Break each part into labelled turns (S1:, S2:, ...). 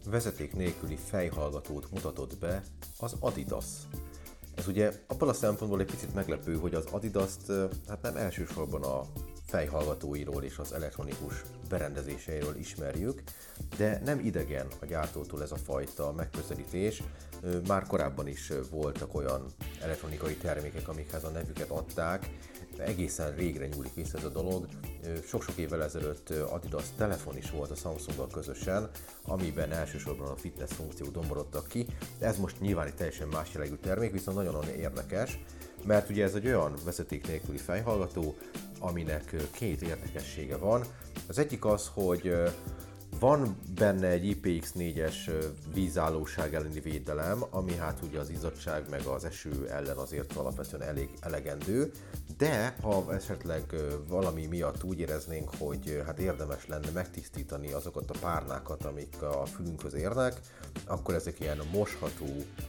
S1: vezeték nélküli fejhallgatót mutatott be az Adidas. Ez ugye abban a szempontból egy picit meglepő, hogy az Adidas-t hát nem elsősorban a fejhallgatóiról és az elektronikus berendezéseiről ismerjük, de nem idegen a gyártótól ez a fajta megközelítés. Már korábban is voltak olyan elektronikai termékek, amikhez a nevüket adták, egészen régre nyúlik vissza ez a dolog. Sok-sok évvel ezelőtt Adidas telefon is volt a Samsunggal közösen, amiben elsősorban a fitness funkciók domborodtak ki. Ez most nyilván egy teljesen más jellegű termék, viszont nagyon érdekes, mert ugye ez egy olyan vezeték nélküli fejhallgató, aminek két érdekessége van. Az egyik az, hogy van benne egy IPX4-es vízállóság elleni védelem, ami hát ugye az izzadság meg az eső ellen azért alapvetően elég elegendő, de ha esetleg valami miatt úgy éreznénk, hogy hát érdemes lenne megtisztítani azokat a párnákat, amik a fülünkhöz érnek, akkor ezek ilyen mosható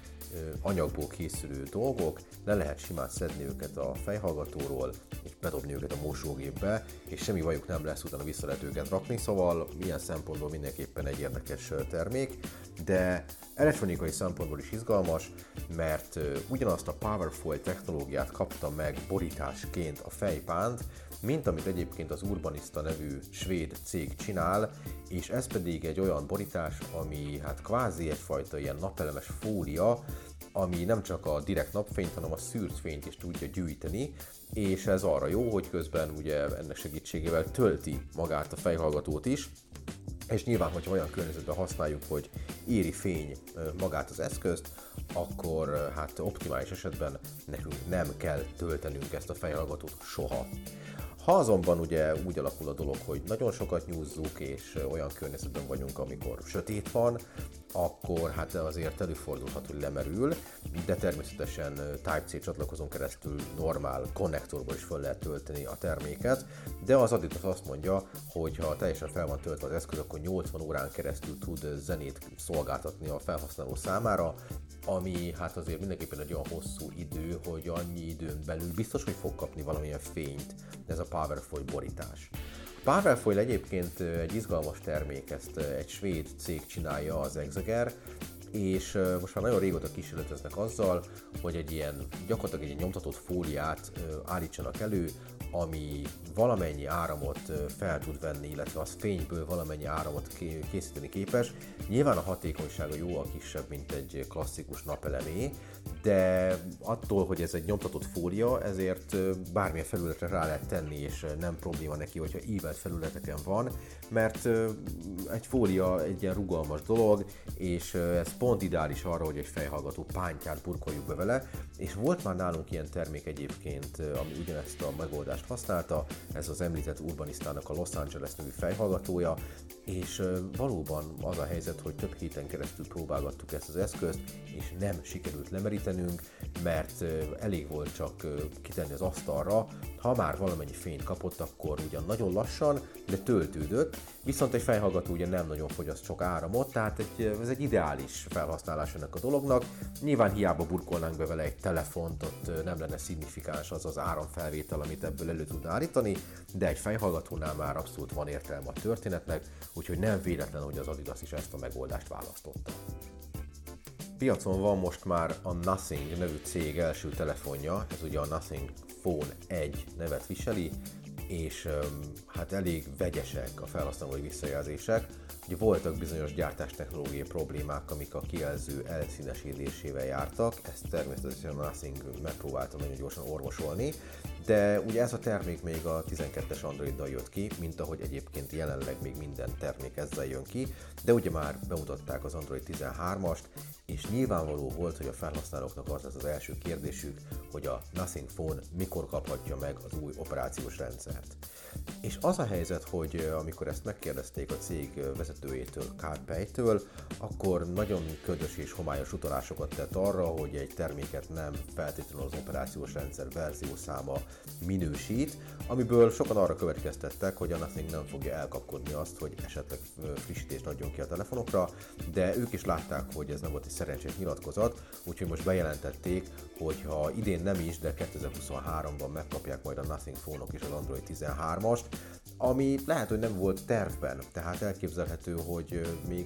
S1: anyagból készülő dolgok, le lehet simán szedni őket a fejhallgatóról, és bedobni őket a mosógépbe, és semmi bajuk nem lesz, utána vissza lehet őket rakni, szóval ilyen szempontból mindenképpen egy érdekes termék, de elektronikai szempontból is izgalmas, mert ugyanazt a Powerfoil technológiát kapta meg borításként a fejpánt, mint amit egyébként az Urbanista nevű svéd cég csinál, és ez pedig egy olyan borítás, ami hát kvázi egyfajta ilyen napelemes fólia, ami nem csak a direkt napfényt, hanem a szűrt fényt is tudja gyűjteni, és ez arra jó, hogy közben ugye ennek segítségével tölti magát a fejhallgatót is, és nyilván, hogyha olyan környezetben használjuk, hogy éri fény magát az eszközt, akkor hát optimális esetben nekünk nem kell töltenünk ezt a fejhallgatót soha. Ha azonban ugye úgy alakul a dolog, hogy nagyon sokat nyúzzuk, és olyan környezetben vagyunk, amikor sötét van, akkor hát azért előfordulhat, hogy lemerül, de természetesen Type-C csatlakozón keresztül normál konnektorból is fel lehet tölteni a terméket, de az Adidas azt mondja, hogy ha teljesen fel van töltve az eszköz, akkor 80 órán keresztül tud zenét szolgáltatni a felhasználó számára, ami hát azért mindenképpen egy olyan hosszú idő, hogy annyi időn belül biztos, hogy fog kapni valamilyen fényt ez a Powerfoil borítás. A Powerfoil egyébként egy izgalmas termék, ezt egy svéd cég csinálja, az Exeger, és most már nagyon régóta kísérleteznek azzal, hogy egy ilyen gyakorlatilag egy nyomtatott fóliát állítsanak elő, ami valamennyi áramot fel tud venni, illetve az fényből valamennyi áramot készíteni képes. Nyilván a hatékonysága jóval kisebb, mint egy klasszikus napelemé, de attól, hogy ez egy nyomtatott fólia, ezért bármilyen felületre rá lehet tenni, és nem probléma neki, hogyha ívelt felületeken van, mert egy fólia egy ilyen rugalmas dolog, és ez pont ideális arra, hogy egy fejhallgató pántját burkoljuk be vele, és volt már nálunk ilyen termék egyébként, ami ugyanezt a megoldást használta, ez az említett Urbanistának a Los Angeles nevű fejhallgatója, és valóban az a helyzet, hogy több héten keresztül próbálgattuk ezt az eszközt, és nem sikerült lemerítenünk, mert elég volt csak kitenni az asztalra, ha már valamennyi fényt kapott, akkor ugyan nagyon lassan, de töltődött, viszont egy fejhallgató ugye nem nagyon fogyaszt sok áramot, tehát ez egy ideális felhasználás ennek a dolognak. Nyilván hiába burkolnánk be vele egy telefont, ott nem lenne szignifikáns az az áramfelvétel, amit ebből elő tudna állítani, de egy fejhallgatónál már abszolút van értelme a történetnek, úgyhogy nem véletlen, hogy az Adidas is ezt a megoldást választotta. Piacon van most már a Nothing nevű cég első telefonja, ez ugye a Nothing Phone 1 nevet viseli, és hát elég vegyesek a felhasználói visszajelzések. Ugye voltak bizonyos gyártástechnológiai problémák, amik a kijelző elszínesedésével jártak, ezt természetesen a Nothing megpróbálta nagyon gyorsan orvosolni, de ugye ez a termék még a 12-es Androiddal jött ki, mint ahogy egyébként jelenleg még minden termék ezzel jön ki, de ugye már bemutatták az Android 13-ast, és nyilvánvaló volt, hogy a felhasználóknak az lesz az első kérdésük, hogy a Nothing Phone mikor kaphatja meg az új operációs rendszert. És az a helyzet, hogy amikor ezt megkérdezték a cég vezetőjétől, Carl Pei-től, akkor nagyon ködös és homályos utalásokat tett arra, hogy egy terméket nem feltétlenül az operációs rendszer verziószáma minősít, amiből sokan arra következtettek, hogy a Nothing nem fogja elkapkodni azt, hogy esetleg frissítést adjon ki a telefonokra, de ők is látták, hogy ez nem volt egy szerencsés nyilatkozat, úgyhogy most bejelentették, hogy ha idén nem is, de 2023-ban megkapják majd a Nothing Phone-ok és az Android 13-ast, ami lehet, hogy nem volt tervben, tehát elképzelhető, hogy még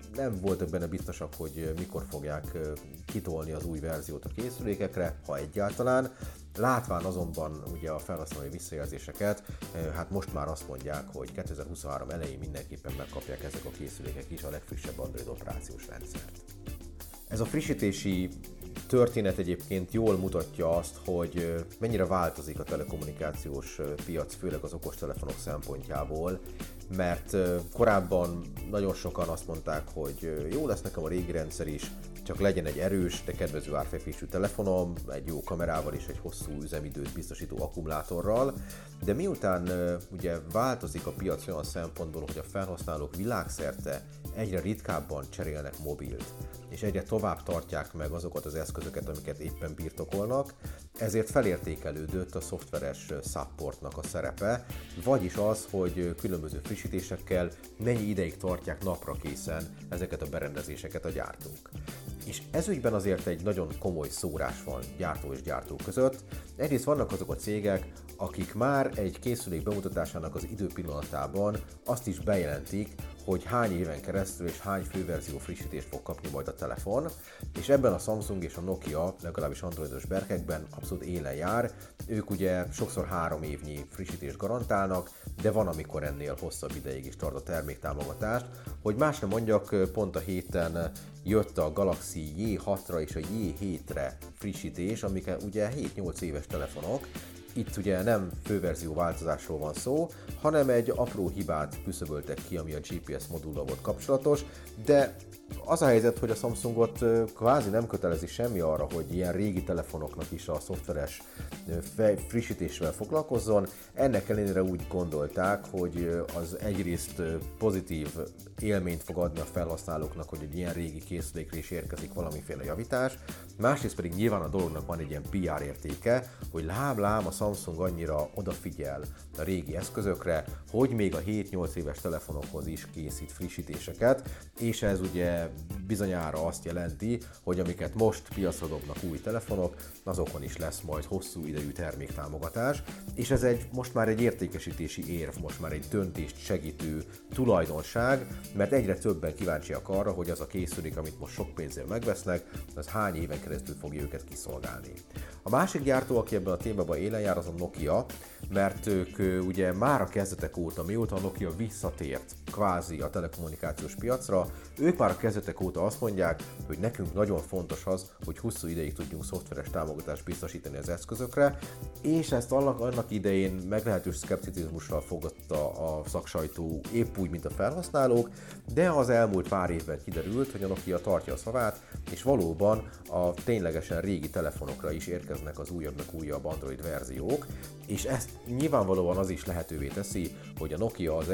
S1: nem voltak benne biztosak, hogy mikor fogják kitolni az új verziót a készülékekre, ha egyáltalán. Látván azonban ugye a felhasználói visszajelzéseket, hát most már azt mondják, hogy 2023 elején mindenképpen megkapják ezek a készülékek is a legfrissebb Android operációs rendszert. Ez a frissítési történet egyébként jól mutatja azt, hogy mennyire változik a telekommunikációs piac, főleg az okostelefonok szempontjából, mert korábban nagyon sokan azt mondták, hogy jó lesz nekem a régi rendszer is, csak legyen egy erős, de kedvező árfekvésű telefonom, egy jó kamerával és egy hosszú üzemidőt biztosító akkumulátorral, de miután ugye változik a piac olyan szempontból, hogy a felhasználók világszerte egyre ritkábban cserélnek mobilt, és egyre tovább tartják meg azokat az eszközöket, amiket éppen birtokolnak, ezért felértékelődött a szoftveres supportnak a szerepe, vagyis az, hogy különböző frissítésekkel mennyi ideig tartják napra készen ezeket a berendezéseket a gyártók. És ezügyben azért egy nagyon komoly szórás van gyártó és gyártó között. Egyrészt vannak azok a cégek, akik már egy készülék bemutatásának az időpillanatában azt is bejelentik, hogy hány éven keresztül és hány főverzió frissítést fog kapni majd a telefon, és ebben a Samsung és a Nokia, legalábbis androidos berkekben abszolút élen jár. Ők ugye sokszor 3 évnyi frissítést garantálnak, de van, amikor ennél hosszabb ideig is tart a terméktámogatást. Hogy más nem mondjak, pont a héten jött a Galaxy J6-ra és a J7-re frissítés, amik ugye 7-8 éves telefonok. Itt ugye nem főverzió változásról van szó, hanem egy apró hibát küszöböltek ki, ami a GPS modullal volt kapcsolatos, de az a helyzet, hogy a Samsungot kvázi nem kötelezi semmi arra, hogy ilyen régi telefonoknak is a szoftveres frissítéssel foglalkozzon. Ennek ellenére úgy gondolták, hogy az egyrészt pozitív élményt fog adni a felhasználóknak, hogy egy ilyen régi készülékre is érkezik valamiféle javítás, másrészt pedig nyilván a dolognak van egy ilyen PR értéke, hogy lám a Samsung annyira odafigyel a régi eszközökre, hogy még a 7-8 éves telefonokhoz is készít frissítéseket, és ez ugye bizonyára azt jelenti, hogy amiket most piacra dobnak új telefonok, azokon is lesz majd hosszú idejű terméktámogatás, és ez most már egy értékesítési érv, most már egy döntést segítő tulajdonság, mert egyre többen kíváncsiak arra, hogy az a készülék, amit most sok pénzért megvesznek, az hány éven keresztül fogja őket kiszolgálni. A másik gyártó, aki ebben a témában élen jár, az a Nokia, mert ők ugye már a kezdetek óta, mióta a Nokia visszatért kvázi a telekommunikációs piacra, ők már a kezdetek óta azt mondják, hogy nekünk nagyon fontos az, hogy hosszú ideig tudjunk szoftveres támogatást biztosítani az eszközökre, és ezt annak idején meglehetős szkepticizmussal fogadta a szaksajtó épp úgy, mint a felhasználók, de az elmúlt pár évben kiderült, hogy a Nokia tartja a szavát, és valóban a ténylegesen régi telefonokra is érkeznek az újabb Android verziók, és ezt nyilvánvalóan az is lehetővé teszi, hogy a Nokia az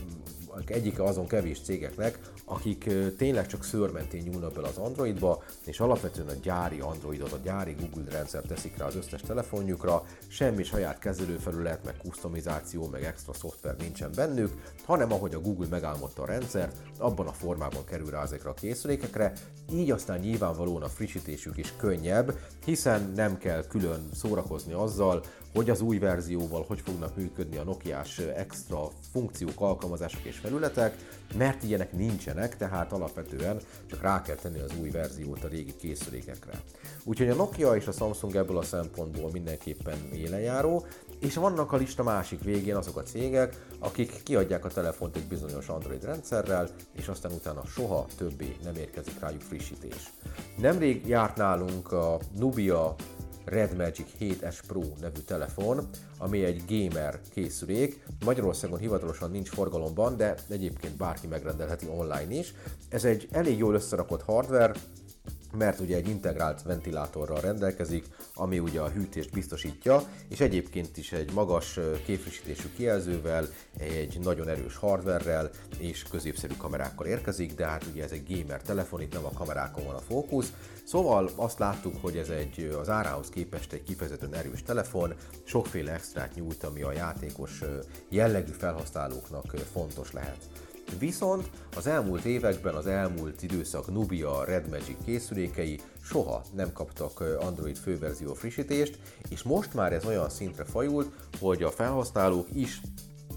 S1: egyike azon kevés cégeknek, akik tényleg csak szőrmentén nyúlnak bele az Androidba, és alapvetően a gyári Androidot, a gyári Google rendszer teszik rá az összes telefonjukra, semmi saját kezelőfelület, meg kustomizáció, meg extra szoftver nincsen bennük, hanem ahogy a Google megálmodta a rendszert, abban a formában kerül rá ezekre a készülékekre, így aztán nyilvánvalóan a frissítésük is könnyebb, hiszen nem kell külön szórakozni azzal, hogy az új verzióval hogy fognak működni a Nokiás extra funkciók, alkalmazások és felületek, mert ilyenek nincsenek, tehát alapvetően csak rá kell tenni az új verziót a régi készülékekre. Úgyhogy a Nokia és a Samsung ebből a szempontból mindenképpen élenjáró, és vannak a lista másik végén azok a cégek, akik kiadják a telefont egy bizonyos Android rendszerrel, és aztán utána soha többé nem érkezik rájuk frissítés. Nemrég járt nálunk a Nubia Red Magic 7S Pro nevű telefon, ami egy gamer készülék. Magyarországon hivatalosan nincs forgalomban, de egyébként bárki megrendelheti online is. Ez egy elég jól összerakott hardware, mert ugye egy integrált ventilátorral rendelkezik, ami ugye a hűtést biztosítja, és egyébként is egy magas képfrissítésű kijelzővel, egy nagyon erős hardverrel és középszerű kamerákkal érkezik, de hát ugye ez egy gamer telefon, itt nem a kamerákon van a fókusz. Szóval azt láttuk, hogy ez az árához képest egy kifejezetten erős telefon, sokféle extrát nyújt, ami a játékos jellegű felhasználóknak fontos lehet. Viszont az elmúlt években, az elmúlt időszak Nubia Red Magic készülékei soha nem kaptak Android főverzió frissítést, és most már ez olyan szintre fajult, hogy a felhasználók is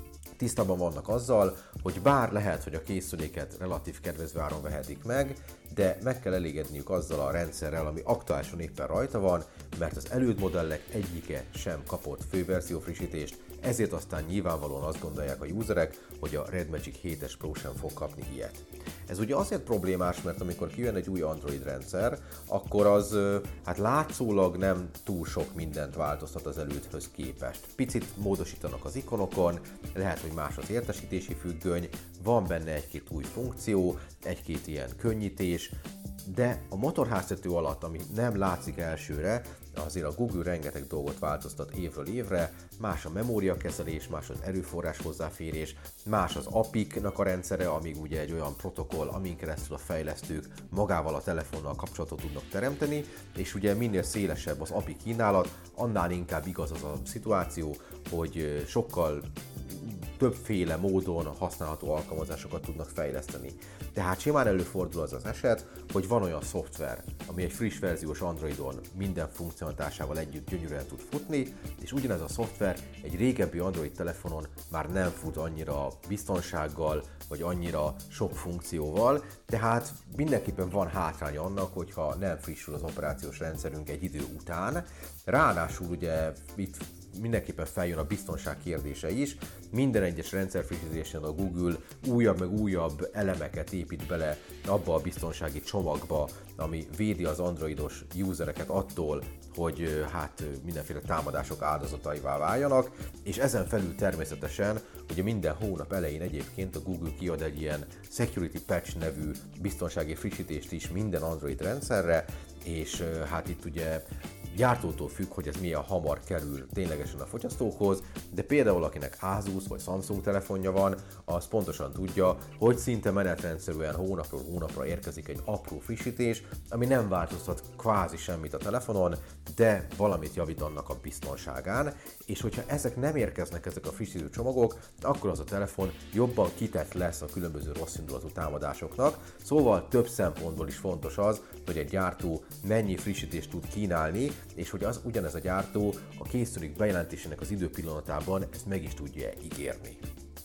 S1: Tisztában vannak azzal, hogy bár lehet, hogy a készüléket relatív kedvező áron vehetik meg, de meg kell elégedniük azzal a rendszerrel, ami aktuálisan éppen rajta van, mert az előtt modellek egyike sem kapott főverzió frissítést, ezért aztán nyilvánvalóan azt gondolják a userek, hogy a Red Magic 7-es Pro sem fog kapni ilyet. Ez ugye azért problémás, mert amikor kijön egy új Android rendszer, akkor az hát látszólag nem túl sok mindent változtat az elődhöz képest. Picit módosítanak az ikonokon, lehet, hogy más az értesítési függöny, van benne egy-két új funkció, egy-két ilyen könnyítés, de a motorháztető alatt, ami nem látszik elsőre, azért a Google rengeteg dolgot változtat évről évre, más a memóriakezelés, más az erőforrás hozzáférés, más az API-knak a rendszere, amíg ugye egy olyan protokoll, amin keresztül a fejlesztők magával a telefonnal kapcsolatot tudnak teremteni, és ugye minél szélesebb az API kínálat, annál inkább igaz az a szituáció, hogy sokkal többféle módon használható alkalmazásokat tudnak fejleszteni. Tehát simán előfordul az az eset, hogy van olyan szoftver, ami egy friss verziós Androidon minden funkcionalitásával együtt gyönyörűen tud futni, és ugyanez a szoftver egy régebbi Android telefonon már nem fut annyira biztonsággal, vagy annyira sok funkcióval, tehát mindenképpen van hátránya annak, hogyha nem frissül az operációs rendszerünk egy idő után. Ráadásul ugye itt mindenképpen feljön a biztonság kérdése is. Minden egyes rendszerfrissítésen a Google újabb meg újabb elemeket épít bele abba a biztonsági csomagba, ami védi az androidos usereket attól, hogy hát mindenféle támadások áldozataivá váljanak, és ezen felül természetesen, ugye minden hónap elején egyébként a Google kiad egy ilyen Security Patch nevű biztonsági frissítést is minden Android rendszerre, és hát itt ugye gyártótól függ, hogy ez milyen hamar kerül ténylegesen a fogyasztókhoz, de például akinek Asus vagy Samsung telefonja van, az pontosan tudja, hogy szinte menetrendszerűen hónapról hónapra érkezik egy apró frissítés, ami nem változtat kvázi semmit a telefonon, de valamit javít annak a biztonságán, és hogyha ezek nem érkeznek, ezek a frissítő csomagok, akkor az a telefon jobban kitett lesz a különböző rosszindulatú támadásoknak, szóval több szempontból is fontos az, hogy egy gyártó mennyi frissítést tud kínálni, és hogy ugyanez a gyártó a készülék bejelentésének az időpillanatában ezt meg is tudja ígérni.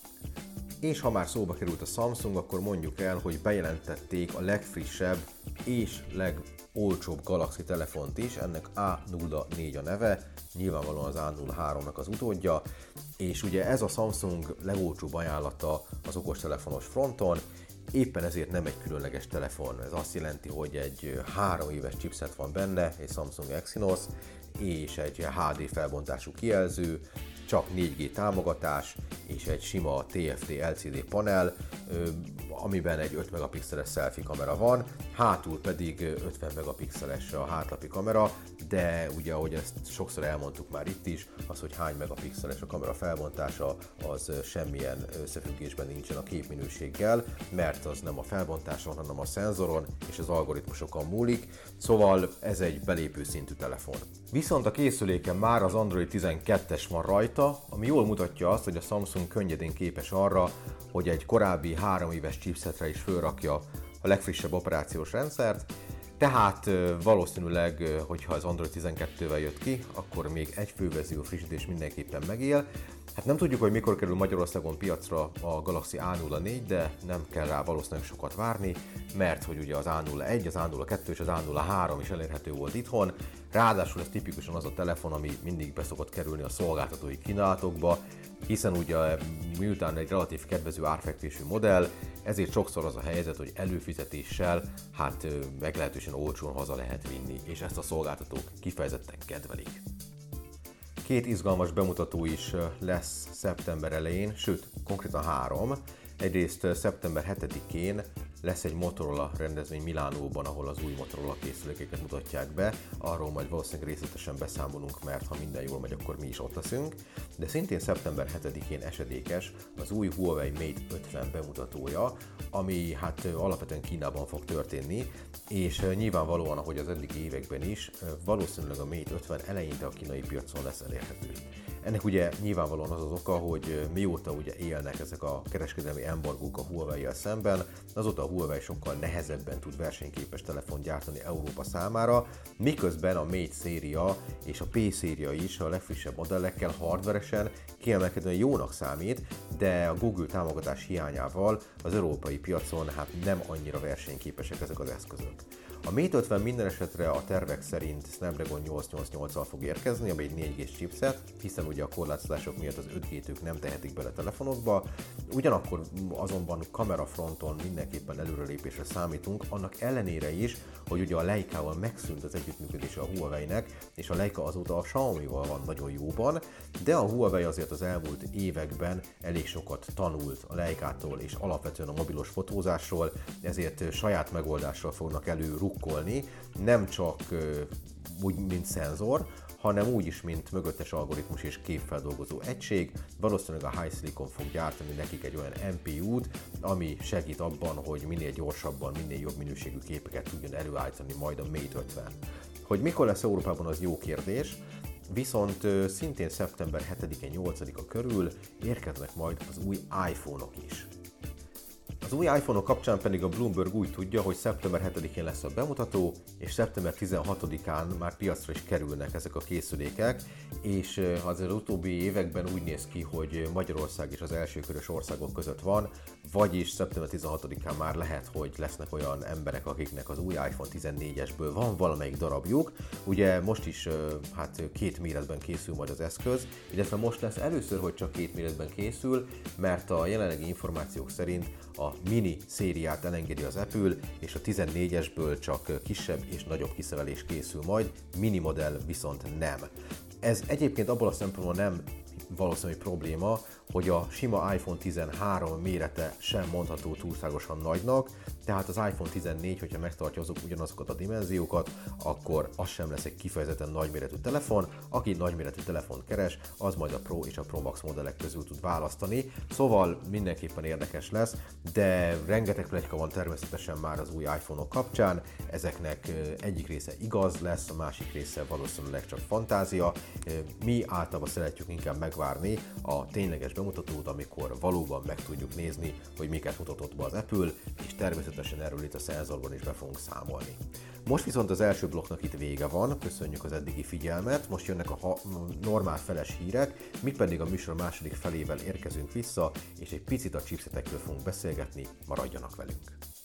S1: És ha már szóba került a Samsung, akkor mondjuk el, hogy bejelentették a legfrissebb és legolcsóbb Galaxy telefont is, ennek A04 a neve, nyilvánvalóan az A03-nak az utódja, és ugye ez a Samsung legolcsóbb ajánlata az okostelefonos fronton, éppen ezért nem egy különleges telefon. Ez azt jelenti, hogy egy 3 éves chipset van benne, egy Samsung Exynos, és egy HD felbontású kijelző, csak 4G támogatás, és egy sima TFT LCD panel, amiben egy 5 megapixeles selfie kamera van, hátul pedig 50 megapixeles a hátlapi kamera, de ugye ahogy ezt sokszor elmondtuk már itt is, az, hogy hány megapixeles a kamera felbontása, az semmilyen összefüggésben nincsen a képminőséggel, mert az nem a felbontáson, hanem a szenzoron és az algoritmusokon múlik, szóval ez egy belépő szintű telefon. Viszont a készüléken már az Android 12-es van rajta, ami jól mutatja azt, hogy a Samsung könnyedén képes arra, hogy egy korábbi 3 éves chipsetre is fölrakja a legfrissebb operációs rendszert, tehát valószínűleg, hogyha az Android 12-vel jött ki, akkor még egy főverzió frissítés mindenképpen megél. Hát nem tudjuk, hogy mikor kerül Magyarországon piacra a Galaxy A04, de nem kell rá valószínűleg sokat várni, mert hogy ugye az A01, az A02 és az A03 is elérhető volt itthon. Ráadásul ez tipikusan az a telefon, ami mindig be szokott kerülni a szolgáltatói kínálatokba, hiszen ugye miután egy relatív kedvező árfekvésű modell, ezért sokszor az a helyzet, hogy előfizetéssel hát meglehetősen olcsón haza lehet vinni, és ezt a szolgáltatók kifejezetten kedvelik. 2 izgalmas bemutató is lesz szeptember elején, sőt konkrétan 3. Egyrészt szeptember 7-én lesz egy Motorola rendezvény Milánóban, ahol az új Motorola készülékeket mutatják be. Arról majd valószínűleg részletesen beszámolunk, mert ha minden jól megy, akkor mi is ott leszünk. De szintén szeptember 7-én esedékes az új Huawei Mate 50 bemutatója, ami hát alapvetően Kínában fog történni, és nyilvánvalóan, ahogy az eddigi években is, valószínűleg a Mate 50 eleinte a kínai piacon lesz elérhető. Ennek ugye nyilvánvalóan az az oka, hogy mióta ugye élnek ezek a kereskedelmi embargók a Huawei-jel szemben, azóta a Huawei sokkal nehezebben tud versenyképes telefont gyártani Európa számára, miközben a Mate széria és a P széria is a legfrissebb modellekkel hardveresen kiemelkedően jónak számít, de a Google támogatás hiányával az európai piacon hát nem annyira versenyképesek ezek az eszközök. A Mate 50 minden esetre a tervek szerint Snapdragon 888-al fog érkezni, ami egy 4G-s chipset, hiszen ugye a korlátozások miatt az 5G-t ők nem tehetik bele telefonokba. Ugyanakkor azonban kamerafronton mindenképpen előrelépésre számítunk, annak ellenére is, hogy ugye a Leica-val megszűnt az együttműködése a Huawei-nek, és a Leica azóta a Xiaomi-val van nagyon jóban, de a Huawei azért az elmúlt években elég sokat tanult a Leica-tól és alapvetően a mobilos fotózásról, ezért saját megoldással fognak rukkolni, nem csak úgy, mint szenzor, hanem úgy is, mint mögöttes algoritmus és képfeldolgozó egység. Valószínűleg a HiSilicon fog gyártani nekik egy olyan NPU-t, ami segít abban, hogy minél gyorsabban, minél jobb minőségű képeket tudjon előállítani majd a Mate 50. Hogy mikor lesz Európában, az jó kérdés, viszont szintén szeptember 7-én 8-a körül érkeznek majd az új iPhone-ok is. Az új iPhone-ok kapcsán pedig a Bloomberg úgy tudja, hogy szeptember 7-én lesz a bemutató, és szeptember 16-án már piacra is kerülnek ezek a készülékek, és azért az utóbbi években úgy néz ki, hogy Magyarország is az elsőkörös országok között van, vagyis szeptember 16-án már lehet, hogy lesznek olyan emberek, akiknek az új iPhone 14-esből van valamelyik darabjuk. Ugye most is hát két méretben készül majd az eszköz, illetve most lesz először, hogy csak két méretben készül, mert a jelenlegi információk szerint a mini szériát elengedi az Apple, és a 14-esből csak kisebb és nagyobb kiszerelés készül majd, mini modell viszont nem. Ez egyébként abból a szempontból nem valószínű probléma, hogy a sima iPhone 13 mérete sem mondható túlságosan nagynak, tehát az iPhone 14, hogyha megtartja ugyanazokat a dimenziókat, akkor az sem lesz egy kifejezetten nagyméretű telefon. Aki nagyméretű telefont keres, az majd a Pro és a Pro Max modellek közül tud választani, szóval mindenképpen érdekes lesz, de rengeteg pletyka van természetesen már az új iPhone-ok kapcsán, ezeknek egyik része igaz lesz, a másik része valószínűleg csak fantázia. Mi általában szeretjük inkább megvárni a tényleges bemutatót, amikor valóban meg tudjuk nézni, hogy miket mutatott be az Apple, és természetesen erről itt a szenzorban is be fogunk számolni. Most viszont az első blokknak itt vége van, köszönjük az eddigi figyelmet, most jönnek a normál feles hírek, mi pedig a műsor második felével érkezünk vissza, és egy picit a chipsetekről fogunk beszélgetni, maradjanak velünk!